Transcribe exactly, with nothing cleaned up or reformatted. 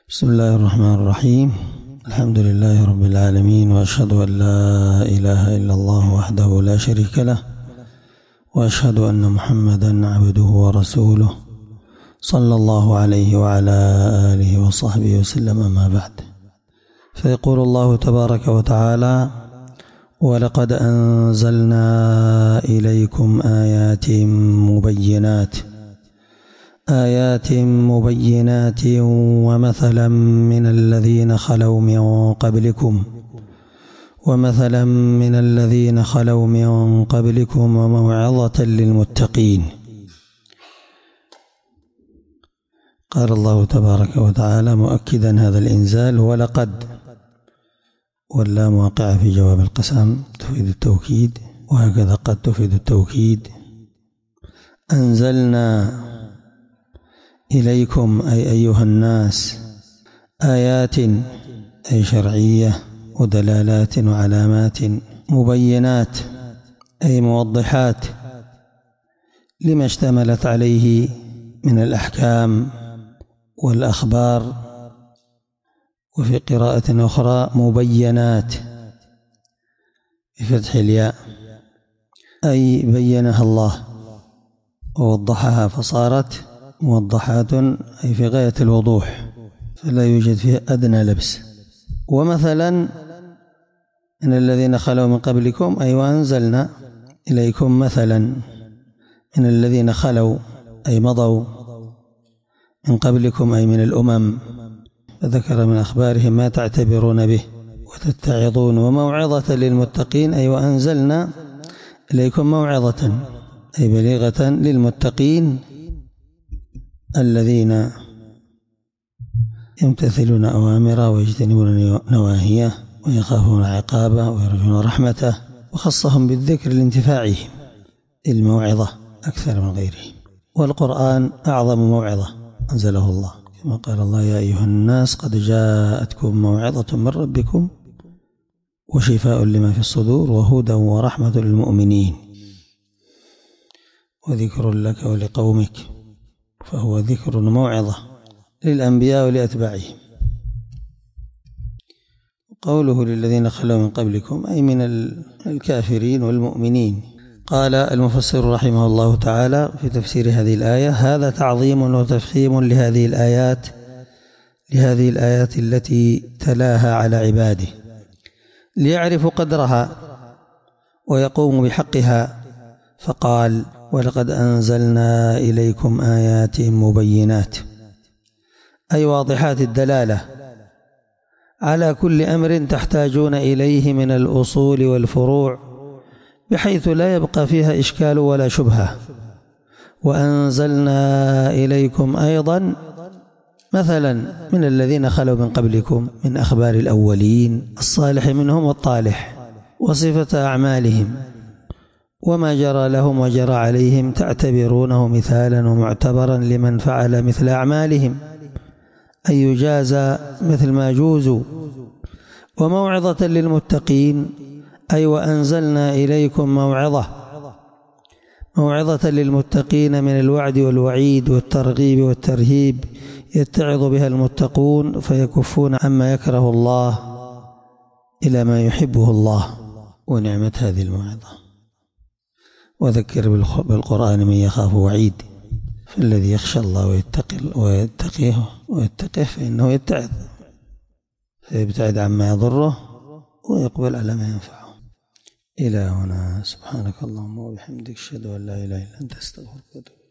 بسم الله الرحمن الرحيم. الحمد لله رب العالمين، وأشهد أن لا إله إلا الله وحده لا شريك له، وأشهد أن محمدا عبده ورسوله صلى الله عليه وعلى آله وصحبه وسلم. أما بعد، فيقول الله تبارك وتعالى: ولقد أنزلنا إليكم آيات مبينات آيات مبينات ومثلا من الذين خلوا من قبلكم ومثلا من الذين خلوا من قبلكم وموعظة للمتقين. قال الله تبارك وتعالى مؤكدا هذا الإنزال: ولقد، واللام واقعة في جواب القسم تفيد التوكيد، وهكذا قد تفيد التوكيد. أنزلنا إليكم أي أيها الناس آيات أي شرعية ودلالات وعلامات، مبينات أي موضحات لما اشتملت عليه من الأحكام والأخبار، وفي قراءة أخرى مبينات بفتح الياء، أي بينها الله ووضحها فصارت موضحات أي في غاية الوضوح، فلا يوجد فيها أدنى لبس. ومثلا من الذين خلوا من قبلكم أي وأنزلنا إليكم مثلا من الذين خلوا أي مضوا من قبلكم أي من الأمم، فذكر من أخبارهم ما تعتبرون به وتتعظون. وموعظة للمتقين أي وأنزلنا إليكم موعظة أي بليغة للمتقين الذين يمتثلون أوامره ويجتنبون نواهيه ويخافون عقابه ويرجون رحمته، وخصهم بالذكر لانتفاعهم الموعظة أكثر من غيرهم. والقرآن أعظم موعظة أنزله الله، كما قال الله: يا أيها الناس قد جاءتكم موعظة من ربكم وشفاء لما في الصدور وهدى ورحمة للمؤمنين وذكر لك ولقومك، فهو ذكر موعظة للأنبياء ولأتباعهم. قوله للذين خلوا من قبلكم أي من الكافرين والمؤمنين. قال المفسر رحمه الله تعالى في تفسير هذه الآية: هذا تعظيم وتفخيم لهذه الآيات لهذه الآيات التي تلاها على عباده ليعرفوا قدرها ويقوموا بحقها، فقال: ولقد أنزلنا إليكم آيات مبينات أي واضحات الدلالة على كل أمر تحتاجون إليه من الأصول والفروع، بحيث لا يبقى فيها إشكال ولا شبهة. وأنزلنا إليكم أيضا مثلا من الذين خلوا من قبلكم من أخبار الأولين الصالح منهم والطالح، وصفة أعمالهم وما جرى لهم وجرى عليهم، تعتبرونه مثالا ومعتبرا لمن فعل مثل أعمالهم أي يجازى مثل ما جوزوا. وموعظة للمتقين أي وأنزلنا إليكم موعظة موعظة للمتقين من الوعد والوعيد والترغيب والترهيب، يتعظ بها المتقون فيكفون عما يكره الله إلى ما يحبه الله. ونعمة هذه الموعظة. وذكر بالقرآن من يخاف وعيد، فالذي يخشى الله ويتقي ويتقيه ويتقيه فإنه يتعظ، فيبتعد عما يضره ويقبل على ما ينفعه. إلى هنا، سبحانك اللهم وبحمدك، أشهد أن لا إله إلا أنت، أستغفرك وأتوب إليك.